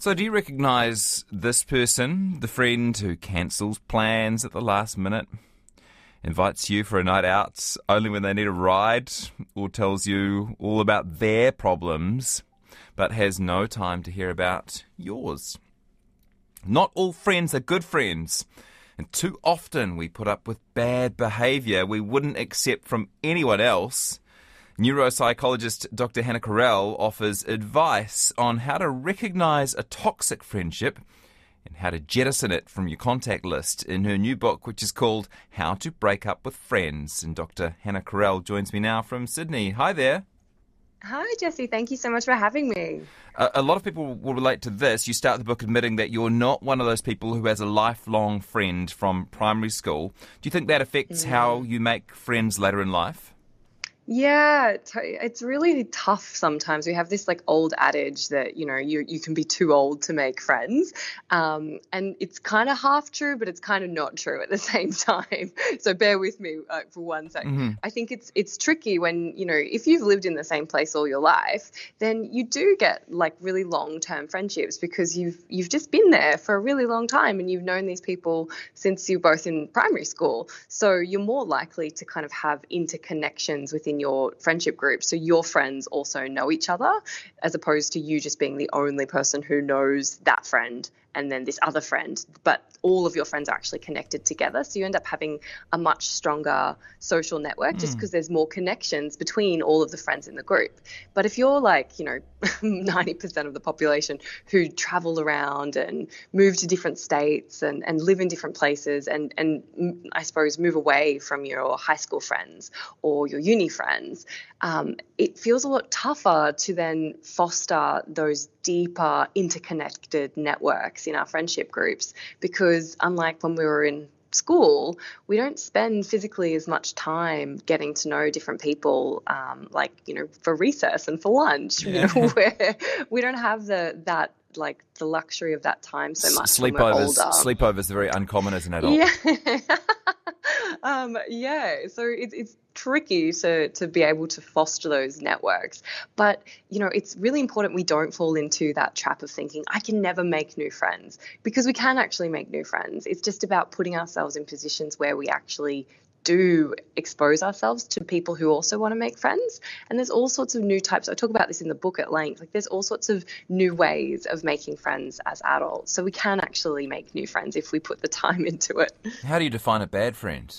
So do you recognise this person, the friend who cancels plans at the last minute, invites you for a night out only when they need a ride, or tells you all about their problems, but has no time to hear about yours? Not all friends are good friends, and too often we put up with bad behaviour we wouldn't accept from anyone else. Neuropsychologist Dr. Hannah Carell offers advice on how to recognise a toxic friendship and how to jettison it from your contact list in her new book, which is called How to Break Up with Friends. And Dr. Hannah Carell joins me now from Sydney. Hi there. Hi, Jesse. Thank you so much for having me. A lot of people will relate to this. You start the book admitting that you're not one of those people who has a lifelong friend from primary school. Do you think that affects how you make friends later in life? Yeah, it's really tough sometimes. We have this old adage that, you can be too old to make friends. And it's kind of half true, but it's kind of not true at the same time. So bear with me for one second. Mm-hmm. I think it's tricky when, if you've lived in the same place all your life, then you do get really long-term friendships because you've just been there for a really long time and you've known these people since you're both in primary school. So you're more likely to kind of have interconnections within your friendship group, so your friends also know each other, as opposed to you just being the only person who knows that friend and then this other friend, but all of your friends are actually connected together. So you end up having a much stronger social network just because there's more connections between all of the friends in the group. But if you're 90% of the population who travel around and move to different states and live in different places and I suppose move away from your high school friends or your uni friends, it feels a lot tougher to then foster those deeper interconnected networks in our friendship groups, because unlike when we were in school, we don't spend physically as much time getting to know different people, for recess and for lunch, where we don't have the luxury of that time so much when we're older. Sleepovers are very uncommon as an adult. So it's tricky to be able to foster those networks. But, it's really important we don't fall into that trap of thinking, I can never make new friends, because we can actually make new friends. It's just about putting ourselves in positions where we actually do expose ourselves to people who also want to make friends. And there's all sorts of new types. I talk about this in the book at length. There's all sorts of new ways of making friends as adults. So we can actually make new friends if we put the time into it. How do you define a bad friend?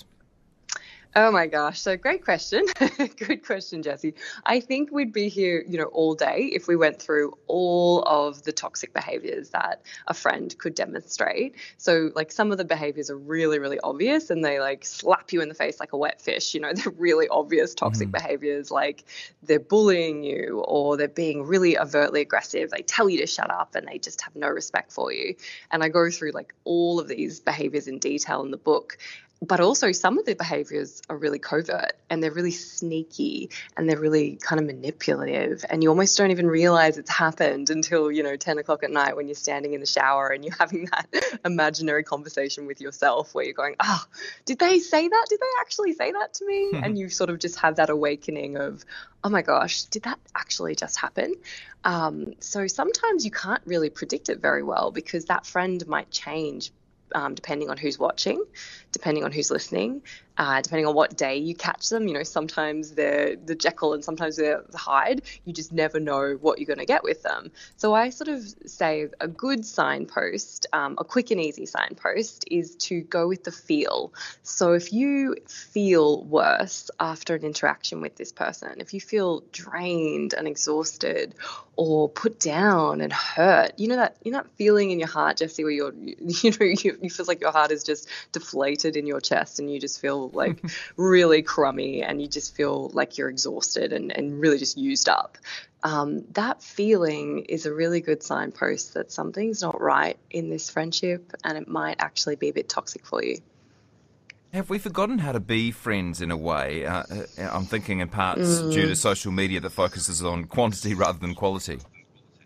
Oh my gosh. So great question. Good question, Jesse. I think we'd be here, all day if we went through all of the toxic behaviors that a friend could demonstrate. So some of the behaviors are really, really obvious and they slap you in the face like a wet fish. They're really obvious toxic behaviors, like they're bullying you or they're being really overtly aggressive. They tell you to shut up and they just have no respect for you. And I go through all of these behaviors in detail in the book. But also some of the behaviors are really covert and they're really sneaky and they're really kind of manipulative, and you almost don't even realize it's happened until, 10 o'clock at night when you're standing in the shower and you're having that imaginary conversation with yourself where you're going, did they say that? Did they actually say that to me? And you sort of just have that awakening of, oh my gosh, did that actually just happen? So sometimes you can't really predict it very well because that friend might change depending on who's watching, depending on who's listening, depending on what day you catch them. Sometimes they're the Jekyll and sometimes they're the Hyde. You just never know what you're going to get with them. So I sort of say a good signpost, a quick and easy signpost, is to go with the feel. So if you feel worse after an interaction with this person, if you feel drained and exhausted or put down and hurt, that feeling in your heart, Jesse, where you feel like your heart is just deflated in your chest and you just feel really crummy and you just feel like you're exhausted and really just used up. That feeling is a really good signpost that something's not right in this friendship and it might actually be a bit toxic for you. Have we forgotten how to be friends in a way? I'm thinking in parts due to social media that focuses on quantity rather than quality.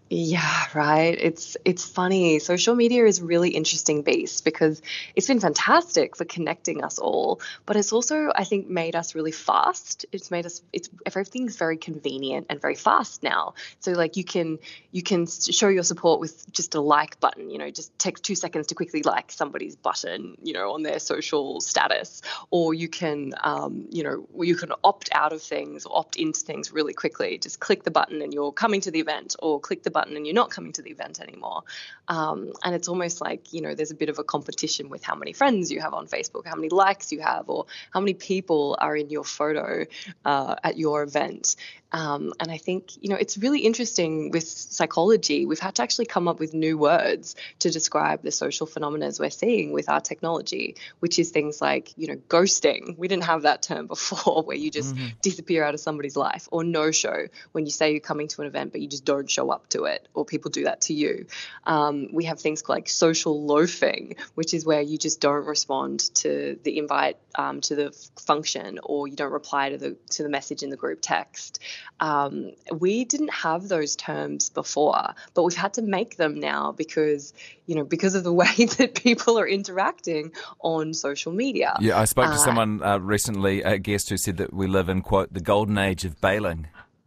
Yeah, right. It's funny. Social media is a really interesting beast because it's been fantastic for connecting us all, but it's also, I think, made us really fast. It's made us it's everything's very convenient and very fast now. So like you can show your support with just a like button, just takes 2 seconds to quickly like somebody's button, on their social status, or you can opt out of things or opt into things really quickly. Just click the button and you're coming to the event, or click the button and you're not coming to the event anymore. And it's almost like, there's a bit of a competition with how many friends you have on Facebook, how many likes you have, or how many people are in your photo at your event. And I think, it's really interesting with psychology. We've had to actually come up with new words to describe the social phenomena we're seeing with our technology, which is things like, ghosting. We didn't have that term before, where you just disappear out of somebody's life, or no-show, when you say you're coming to an event, but you just don't show up to it, or people do that to you. We have things like social loafing, which is where you just don't respond to the invite to the function, or you don't reply to the message in the group text. We didn't have those terms before, but we've had to make them now because of the way that people are interacting on social media. Yeah, I spoke to someone recently, a guest, who said that we live in, quote, the golden age of bailing.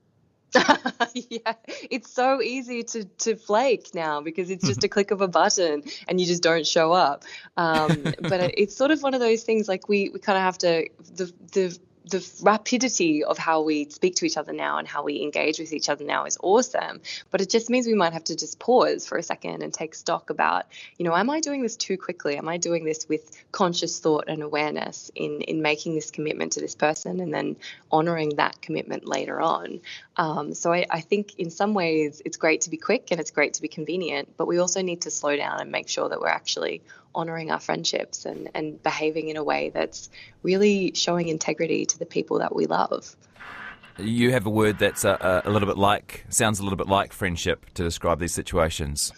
Yeah, it's so easy to flake now because it's just a click of a button and you just don't show up. But it's sort of one of those things, like we kind of have to, the rapidity of how we speak to each other now and how we engage with each other now is awesome. But it just means we might have to just pause for a second and take stock about, am I doing this too quickly? Am I doing this with conscious thought and awareness in making this commitment to this person and then honoring that commitment later on? So I think in some ways it's great to be quick and it's great to be convenient, but we also need to slow down and make sure that we're actually honoring our friendships and behaving in a way that's really showing integrity to the people that we love. You have a word that's sounds a little bit like friendship to describe these situations.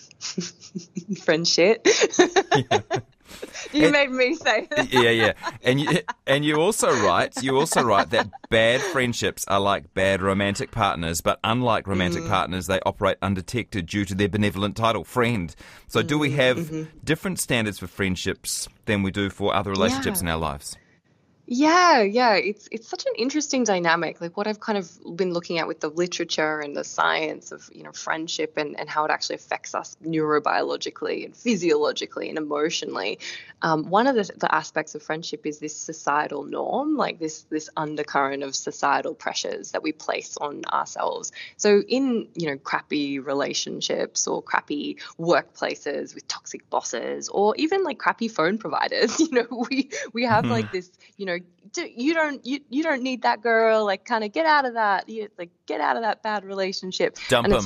Friendship. Yeah. You made me say that. Yeah. And you also write that bad friendships are like bad romantic partners, but unlike romantic partners, they operate undetected due to their benevolent title, friend. So do we have different standards for friendships than we do for other relationships in our lives? Yeah. It's such an interesting dynamic. Like what I've kind of been looking at with the literature and the science of, friendship and how it actually affects us neurobiologically and physiologically and emotionally. One of the aspects of friendship is this societal norm, like this undercurrent of societal pressures that we place on ourselves. So in, crappy relationships or crappy workplaces with toxic bosses, or even like crappy phone providers, we have like this, you don't need that girl, like kind of get out of that, get out of that bad relationship. Dump and it's him.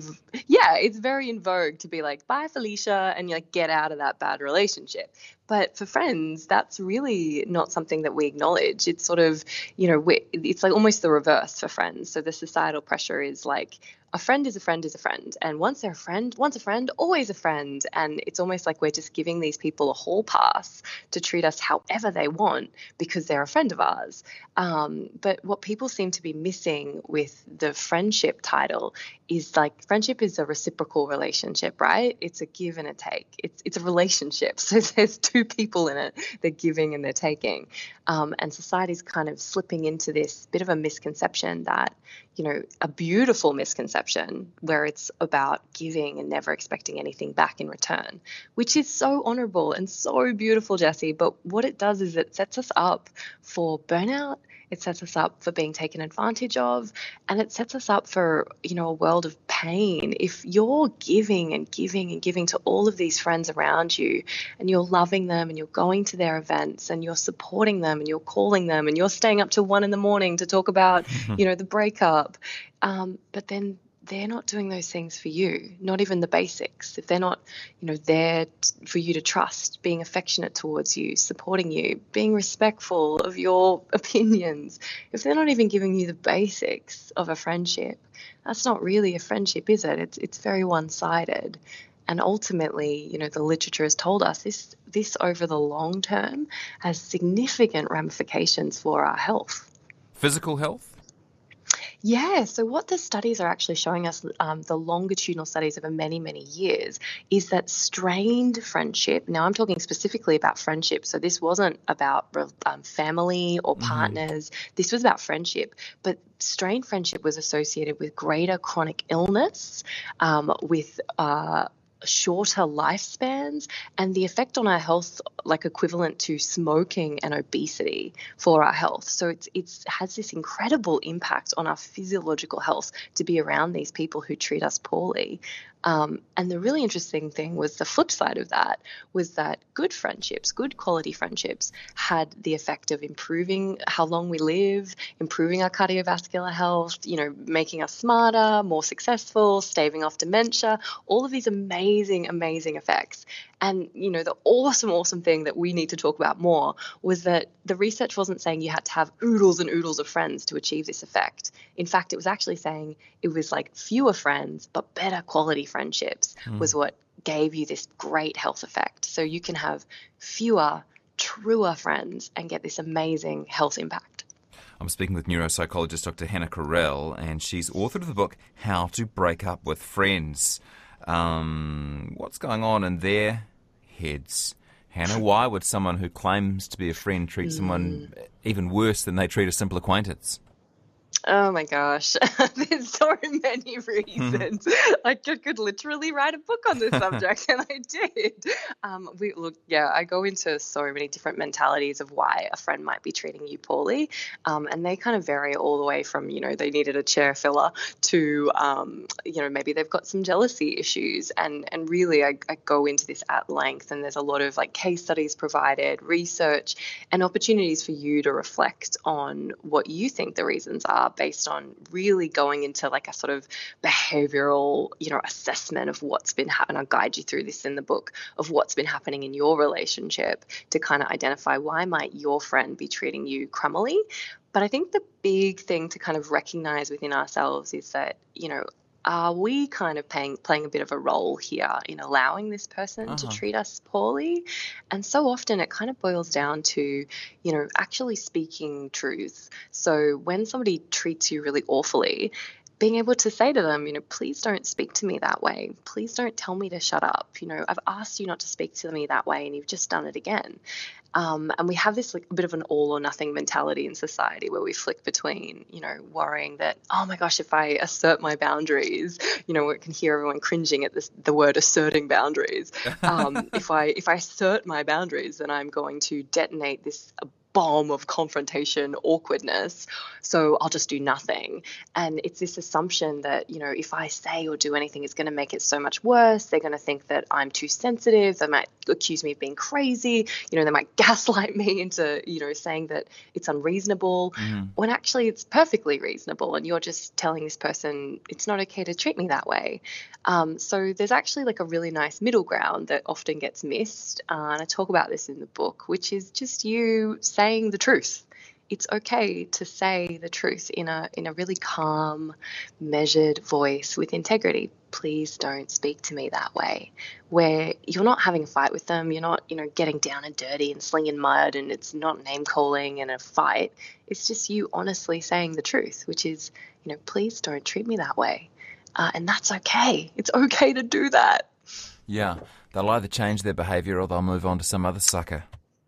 It's very in vogue to be like, bye Felicia, and get out of that bad relationship. But for friends, that's really not something that we acknowledge. It's sort of, it's like almost the reverse for friends. So the societal pressure is like, a friend is a friend is a friend. And once they're a friend, always a friend. And it's almost like we're just giving these people a hall pass to treat us however they want because they're a friend of ours. But what people seem to be missing with the friendship title is like friendship is a reciprocal relationship, right? It's a give and a take. It's a relationship. So there's two people in it. They're giving and they're taking. And society's kind of slipping into this bit of a misconception that, a beautiful misconception where it's about giving and never expecting anything back in return, which is so honorable and so beautiful, Jessie. But what it does is it sets us up for burnout. It sets us up for being taken advantage of, and it sets us up for, a world of pain. If you're giving and giving and giving to all of these friends around you, and you're loving them and you're going to their events and you're supporting them and you're calling them and you're staying up till 1 a.m. to talk about, the breakup, but then they're not doing those things for you, not even the basics. If they're not, there for you to trust, being affectionate towards you, supporting you, being respectful of your opinions, if they're not even giving you the basics of a friendship, that's not really a friendship, is it? It's very one-sided. And ultimately, the literature has told us this over the long term has significant ramifications for our health. Physical health? Yeah, so what the studies are actually showing us, the longitudinal studies over many, many years, is that strained friendship. Now, I'm talking specifically about friendship. So this wasn't about family or Hmm. partners. This was about friendship. But strained friendship was associated with greater chronic illness, with shorter lifespans, and the effect on our health, like equivalent to smoking and obesity for our health. So it's has this incredible impact on our physiological health to be around these people who treat us poorly. And the really interesting thing was the flip side of that was that good friendships, good quality friendships, had the effect of improving how long we live, improving our cardiovascular health, making us smarter, more successful, staving off dementia, all of these amazing, amazing effects. And, the awesome, awesome thing that we need to talk about more was that the research wasn't saying you had to have oodles and oodles of friends to achieve this effect. In fact, it was actually saying it was like fewer friends, but better quality friendships was what gave you this great health effect. So you can have fewer, truer friends and get this amazing health impact. I'm speaking with neuropsychologist Dr. Hannah Carell, and she's authored of the book How to Break Up with Friends. What's going on in their heads? Hannah, why would someone who claims to be a friend treat someone even worse than they treat a simple acquaintance? Oh my gosh, there's so many reasons. I could literally write a book on this subject, and I did. I go into so many different mentalities of why a friend might be treating you poorly, and they kind of vary all the way from, they needed a chair filler to, maybe they've got some jealousy issues, and really I go into this at length, and there's a lot of like case studies provided, research, and opportunities for you to reflect on what you think the reasons are, based on really going into like a sort of behavioral, assessment of what's been happening. I'll guide you through this in the book of what's been happening in your relationship to kind of identify why might your friend be treating you crumbly. But I think the big thing to kind of recognize within ourselves is that, are we kind of playing a bit of a role here in allowing this person to treat us poorly? And so often it kind of boils down to, actually speaking truth. So when somebody treats you really awfully, being able to say to them, please don't speak to me that way. Please don't tell me to shut up. I've asked you not to speak to me that way and you've just done it again. And we have this like a bit of an all or nothing mentality in society where we flick between, worrying that, oh my gosh, if I assert my boundaries, we can hear everyone cringing at the word asserting boundaries. If I assert my boundaries, then I'm going to detonate this bomb of confrontation, awkwardness. So I'll just do nothing. And it's this assumption that, if I say or do anything, it's going to make it so much worse. They're going to think that I'm too sensitive. They might accuse me of being crazy. They might gaslight me into, saying that it's unreasonable when actually it's perfectly reasonable. And you're just telling this person it's not okay to treat me that way. So there's actually like a really nice middle ground that often gets missed. And I talk about this in the book, which is just you saying the truth. It's okay to say the truth in a really calm, measured voice with integrity. Please don't speak to me that way. Where you're not having a fight with them, you're not, getting down and dirty and slinging mud, and it's not name calling and a fight. It's just you honestly saying the truth, which is, please don't treat me that way. And that's okay. It's okay to do that. Yeah, they'll either change their behaviour or they'll move on to some other sucker.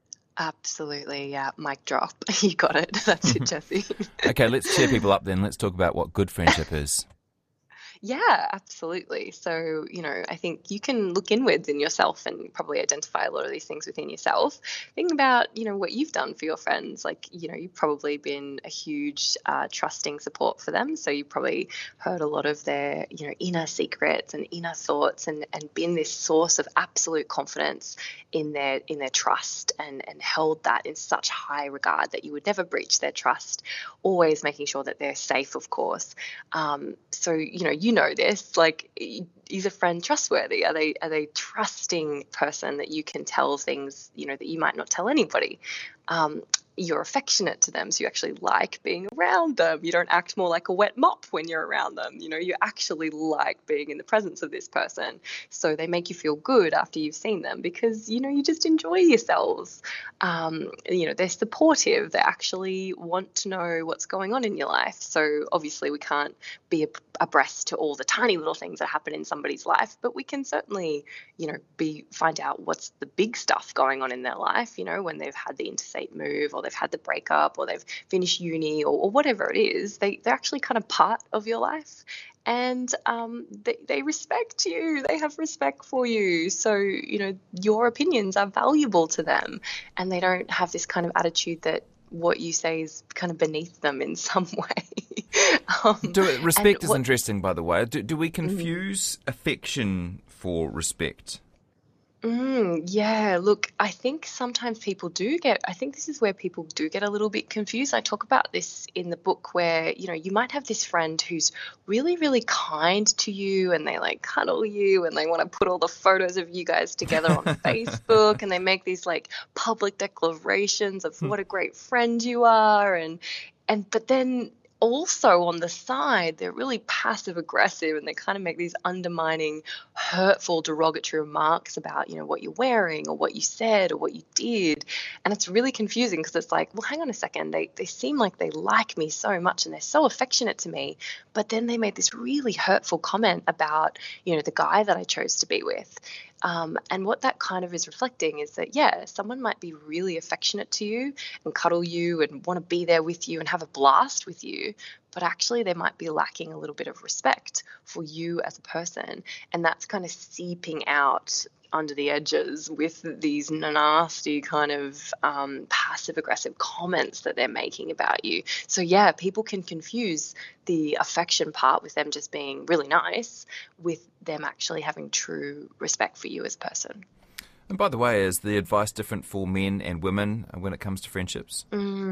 Absolutely, yeah. Mic drop. You got it. That's it, Jesse. Okay, let's cheer people up then. Let's talk about what good friendship is. Yeah, absolutely. So, I think you can look inwards in yourself and probably identify a lot of these things within yourself. Think about, what you've done for your friends. Like, you've probably been a huge trusting support for them. So you probably heard a lot of their, inner secrets and inner thoughts and been this source of absolute confidence in their trust and held that in such high regard that you would never breach their trust, always making sure that they're safe, of course. So, you know this, like, is a friend trustworthy? Are they trusting person that you can tell things, that you might not tell anybody? you're affectionate to them, so you actually like being around them. You don't act more like a wet mop when you're around them. You actually like being in the presence of this person. So they make you feel good after you've seen them because, you just enjoy yourselves. They're supportive. They actually want to know what's going on in your life. So obviously we can't be abreast to all the tiny little things that happen in somebody's life, but we can certainly, find out what's the big stuff going on in their life, when they've had the interstate move or they've had the breakup or they've finished uni or whatever it is. They're actually kind of part of your life. And they respect you. They have respect for you. So, your opinions are valuable to them. And they don't have this kind of attitude that what you say is kind of beneath them in some way. Respect is interesting, by the way. Do we confuse affection for respect? Yeah, look, I think sometimes I think this is where people do get a little bit confused. I talk about this in the book where, you might have this friend who's really, really kind to you and they like cuddle you and they want to put all the photos of you guys together on Facebook and they make these like public declarations of what a great friend you are. But then also on the side, they're really passive aggressive and they kind of make these undermining, hurtful, derogatory remarks about, what you're wearing or what you said or what you did. And it's really confusing because it's like, well, hang on a second. They seem like they like me so much and they're so affectionate to me. But then they made this really hurtful comment about, the guy that I chose to be with. And what that kind of is reflecting is that, someone might be really affectionate to you and cuddle you and want to be there with you and have a blast with you, but actually they might be lacking a little bit of respect for you as a person. And that's kind of seeping out under the edges with these nasty kind of passive-aggressive comments that they're making about you. So, people can confuse the affection part with them just being really nice with them actually having true respect for you as a person. And by the way, is the advice different for men and women when it comes to friendships?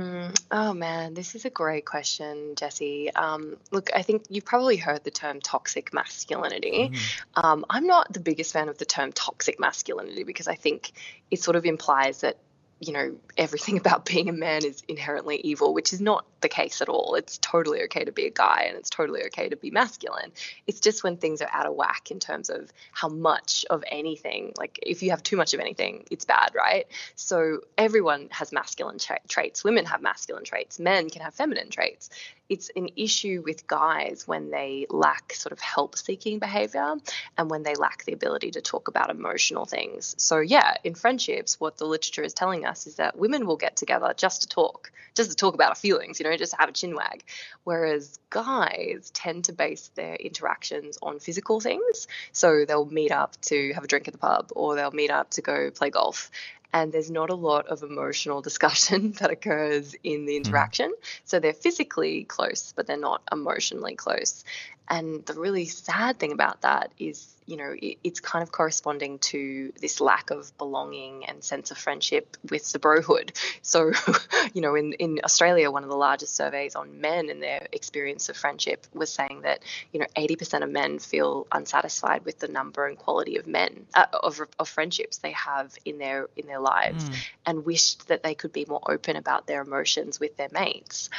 Oh, man, this is a great question, Jesse. Look, I think you've probably heard the term toxic masculinity. I'm not the biggest fan of the term toxic masculinity because I think it sort of implies that everything about being a man is inherently evil, which is not the case at all. It's totally okay to be a guy and it's totally okay to be masculine. It's just when things are out of whack in terms of how much of anything, like if you have too much of anything, it's bad, right? So everyone has masculine traits. Women have masculine traits. Men can have feminine traits. It's an issue with guys when they lack sort of help-seeking behavior and when they lack the ability to talk about emotional things. So, in friendships, what the literature is telling us is that women will get together just to talk about our feelings, just to have a chin wag. Whereas guys tend to base their interactions on physical things. So they'll meet up to have a drink at the pub or they'll meet up to go play golf. And there's not a lot of emotional discussion that occurs in the interaction. So they're physically close, but they're not emotionally close. And the really sad thing about that is, it's kind of corresponding to this lack of belonging and sense of friendship with the brohood. So, in Australia, one of the largest surveys on men and their experience of friendship was saying that, 80% of men feel unsatisfied with the number and quality of of friendships they have in their lives and wished that they could be more open about their emotions with their mates.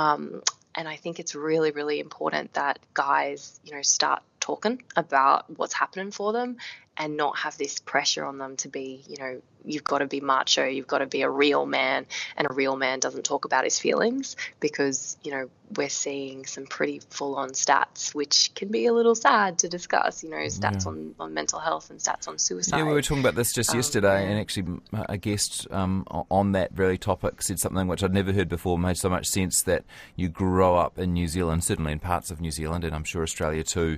And I think it's really, really important that guys, start talking about what's happening for them and not have this pressure on them to be, you've got to be macho, you've got to be a real man, and a real man doesn't talk about his feelings because, we're seeing some pretty full-on stats, which can be a little sad to discuss, stats on mental health and stats on suicide. Yeah, we were talking about this just yesterday, and actually a guest on that very topic said something which I'd never heard before, made so much sense, that you grow up in New Zealand, certainly in parts of New Zealand, and I'm sure Australia too,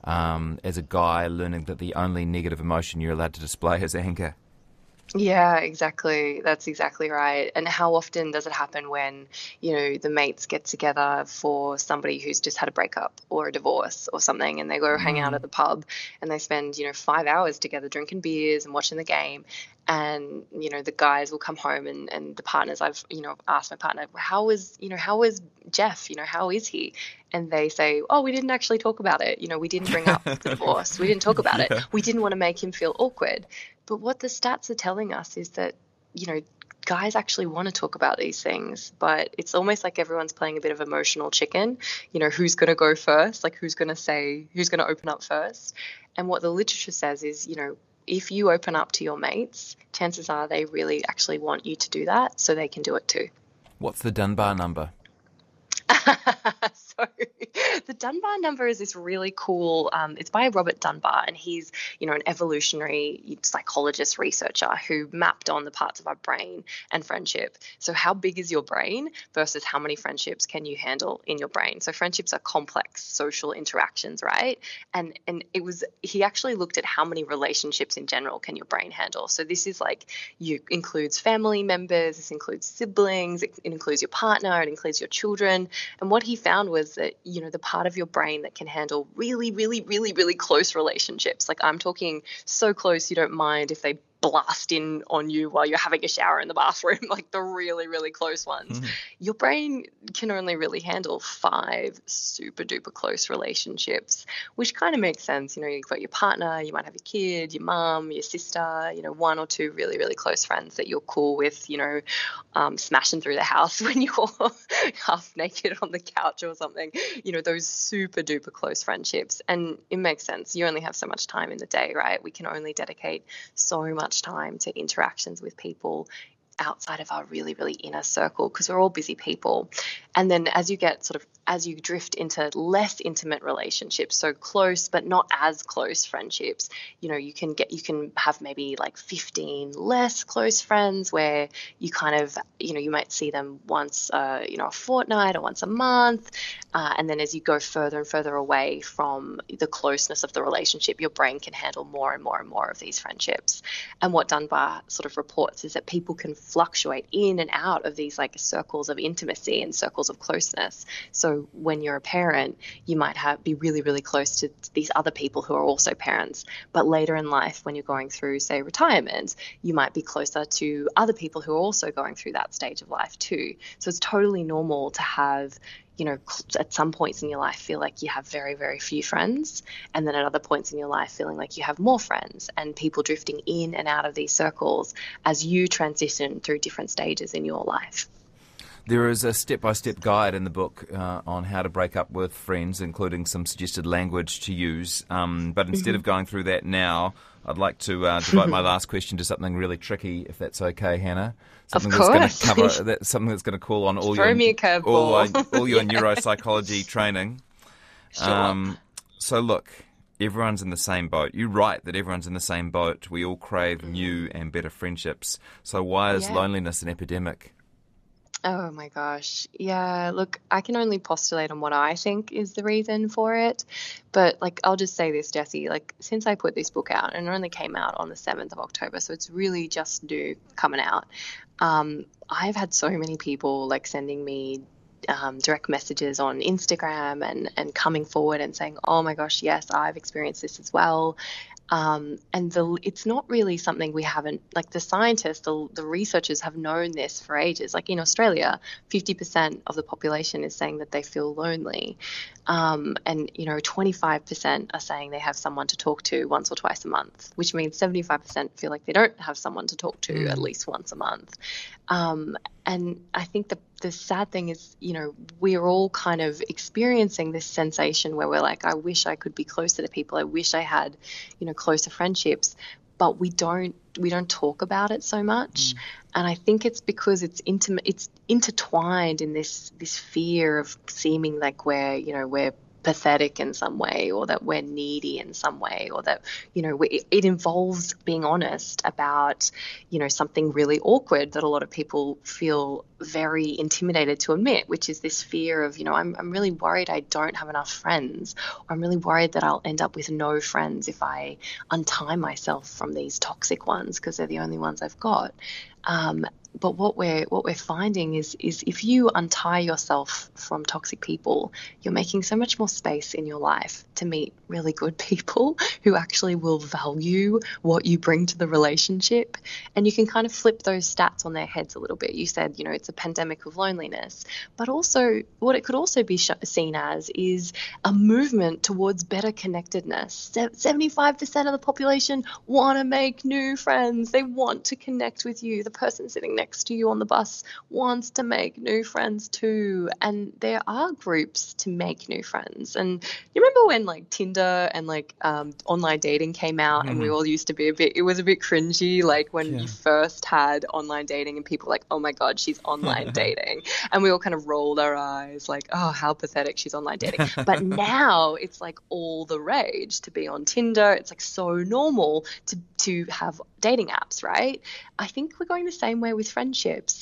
as a guy learning that the only negative emotion you're allowed to display is anger. Yeah, exactly. That's exactly right. And how often does it happen when, the mates get together for somebody who's just had a breakup or a divorce or something, and they go hang out at the pub and they spend, 5 hours together drinking beers and watching the game. And, the guys will come home and the partners, I've, asked my partner, how is Jeff, how is he? And they say, oh, we didn't actually talk about it. We didn't bring up the divorce. We didn't talk about it. We didn't want to make him feel awkward. But what the stats are telling us is that, guys actually want to talk about these things, but it's almost like everyone's playing a bit of emotional chicken. Who's going to go first? Like, who's going to open up first? And what the literature says is, if you open up to your mates, chances are they really actually want you to do that so they can do it too. What's the Dunbar number? So the Dunbar number is this really cool, it's by Robert Dunbar, and he's, an evolutionary psychologist researcher who mapped on the parts of our brain and friendship. So how big is your brain versus how many friendships can you handle in your brain? So friendships are complex social interactions, right? And he actually looked at how many relationships in general can your brain handle. So this is includes family members, this includes siblings, it includes your partner, it includes your children. And what he found was that, the part of your brain that can handle really, really, really, really close relationships, like I'm talking so close you don't mind if they blast in on you while you're having a shower in the bathroom, like the really, really close ones. Your brain can only really handle 5 super duper close relationships, which kind of makes sense. You've got your partner, you might have your kid, your mum, your sister, 1 or 2 really, really close friends that you're cool with, smashing through the house when you're half naked on the couch or something, those super duper close friendships. And it makes sense. You only have so much time in the day, right? We can only dedicate so much time to interactions with people outside of our really, really inner circle because we're all busy people. And then as you drift into less intimate relationships, so close but not as close friendships, you can have maybe like 15 less close friends where you kind of, you might see them once, a fortnight or once a month. And then as you go further and further away from the closeness of the relationship, your brain can handle more and more and more of these friendships. And what Dunbar sort of reports is that people can fluctuate in and out of these like circles of intimacy and circles of closeness. So when you're a parent, you might be really, really close to these other people who are also parents. But later in life, when you're going through, say, retirement, you might be closer to other people who are also going through that stage of life too. So it's totally normal to have, at some points in your life feel like you have very, very few friends, and then at other points in your life feeling like you have more friends, and people drifting in and out of these circles as you transition through different stages in your life. There is a step-by-step guide in the book on how to break up with friends, including some suggested language to use. But instead of going through that now, I'd like to devote my last question to something really tricky, if that's okay, Hannah. Something of course. That's going to cover something that's going to call on all your neuropsychology training. Sure. So look, everyone's in the same boat. You write that everyone's in the same boat. We all crave new and better friendships. So why is loneliness an epidemic? Oh my gosh. Yeah, look, I can only postulate on what I think is the reason for it. But I'll just say this, Jessie, since I put this book out, and it only came out on the 7th of October, so it's really just new coming out. I've had so many people sending me direct messages on Instagram and coming forward and saying, oh my gosh, yes, I've experienced this as well. And it's not really something we haven't, the scientists, the researchers have known this for ages. In Australia, 50% of the population is saying that they feel lonely. And 25% are saying they have someone to talk to once or twice a month, which means 75% feel like they don't have someone to talk to at least once a month. And I think the sad thing is, we're all kind of experiencing this sensation where we're like, I wish I could be closer to people. I wish I had, closer friendships, but we don't talk about it so much. And I think it's because it's intimate, it's intertwined in this fear of seeming like we're pathetic in some way, or that we're needy in some way, or that it involves being honest about something really awkward that a lot of people feel very intimidated to admit, which is this fear of I'm really worried I don't have enough friends, or I'm really worried that I'll end up with no friends if I untie myself from these toxic ones because they're the only ones I've got. But what we're finding is if you untie yourself from toxic people, you're making so much more space in your life to meet really good people who actually will value what you bring to the relationship. And you can kind of flip those stats on their heads a little bit. You said, it's a pandemic of loneliness, but also what it could also be seen as is a movement towards better connectedness. 75% of the population want to make new friends. They want to connect with you, the person sitting next to you on the bus wants to make new friends too. And there are groups to make new friends. And you remember when like Tinder and like online dating came out, and we all used to be it was a bit cringy, like when you first had online dating and people were like, oh my God, she's online dating. And we all kind of rolled our eyes like, oh, how pathetic, she's online dating. But now it's like all the rage to be on Tinder. It's like so normal to have dating apps, right? I think we're going the same way with friendships.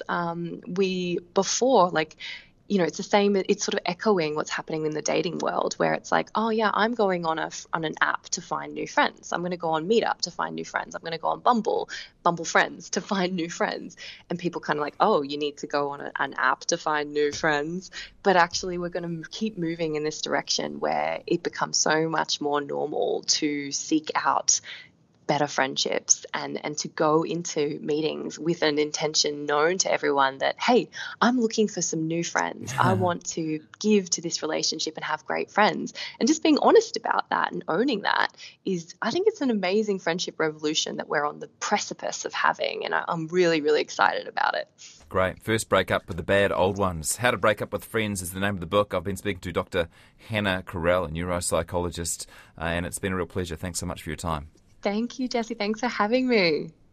It's the same. It's sort of echoing what's happening in the dating world, where it's like, oh yeah, I'm going on an app to find new friends. I'm going to go on Meetup to find new friends. I'm going to go on Bumble Friends to find new friends. And people kind of like, oh, you need to go on an app to find new friends. But actually, we're going to keep moving in this direction where it becomes so much more normal to seek out better friendships and to go into meetings with an intention known to everyone that, hey, I'm looking for some new friends. I want to give to this relationship and have great friends. And just being honest about that and owning that I think it's an amazing friendship revolution that we're on the precipice of having. And I'm really, really excited about it. Great. First Break Up with the Bad Old Ones. How to Break Up with Friends is the name of the book. I've been speaking to Dr. Hannah Carell, a neuropsychologist, and it's been a real pleasure. Thanks so much for your time. Thank you, Jesse. Thanks for having me.